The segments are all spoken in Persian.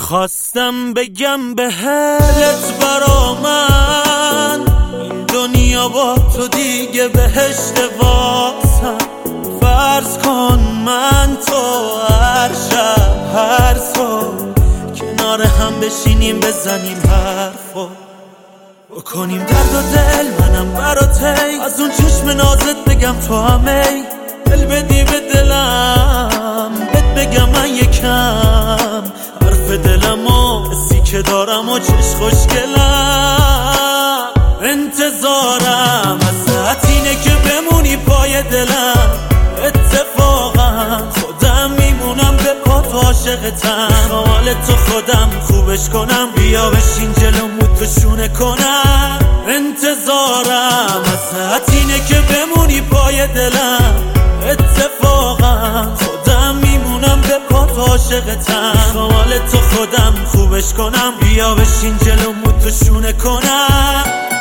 خواستم بگم به حلت برا من این دنیا با تو دیگه بهشت واسم. فرض کن من تو هر شب هر صبح کنار هم بشینیم بزنیم حرفو بکنیم درد و دل منم براتی از اون چشم نازت بگم تو همه دل بدی به دلم بگم من یکم حرف دلم و حسی که دارم و چش خوشگلم. انتظارم ازت اینه که بمونی پای دلم. اتفاقا خودم میمونم به پات عاشقتم. حال تو خودم خوبش کنم بیا بشین جلومو تو شونه کنم. انتظارم ازت اینه که بمونی پای دلم. اتفاقا خودم میمونم به پات عاشقتم. حال تو خودم خوبش کنم بیا بشین جلومو تو شونه کنم.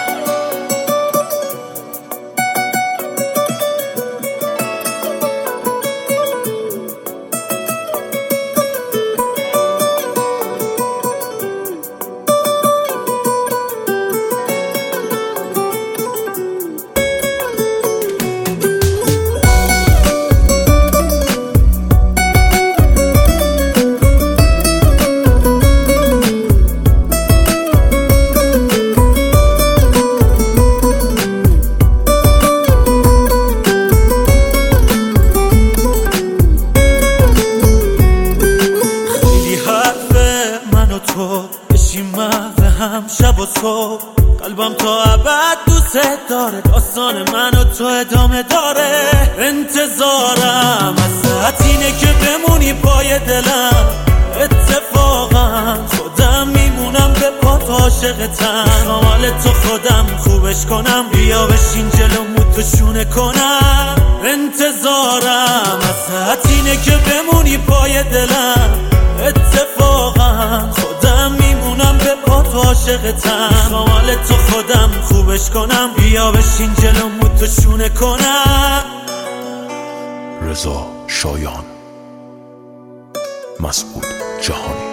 بشیم محو هم شب و صبح قلبم تا ابد دوست داره. داستان من و تو ادامه داره. انتظارم ازت اینه که بمونی پای دلم. اتفاقا خودم میمونم به پات عاشقتم. حال تو خودم خوبش کنم بیا بشین جلومو تو شونه کنم. انتظارم ازت اینه که بمونی پای دلم. اتفاقا خودم میمونم به پات عاشقتم. حال تو خودم خوبش کنم بیا بشین جلومو تو شونه کنم. رضا شایان، مسعود جهانی.